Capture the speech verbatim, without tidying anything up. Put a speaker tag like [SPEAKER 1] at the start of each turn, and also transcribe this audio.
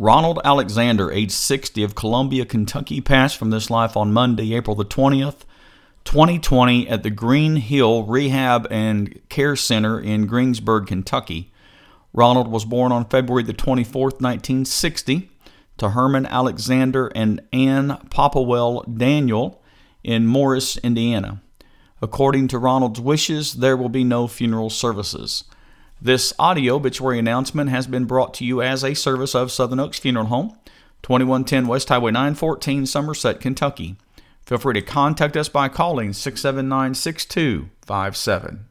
[SPEAKER 1] Ronald Alexander, age sixty, of Columbia, Kentucky, passed from this life on Monday, April the twentieth, twenty twenty, at the Green Hill Rehab and Care Center in Greensburg, Kentucky. Ronald was born on February the twenty-fourth, nineteen sixty, to Herman Alexander and Ann Popplewell Daniel in Morris, Indiana. According to Ronald's wishes, there will be no funeral services. This audio obituary announcement has been brought to you as a service of Southern Oaks Funeral Home, twenty-one ten West Highway nine fourteen, Somerset, Kentucky. Feel free to contact us by calling six seven nine, six two five seven.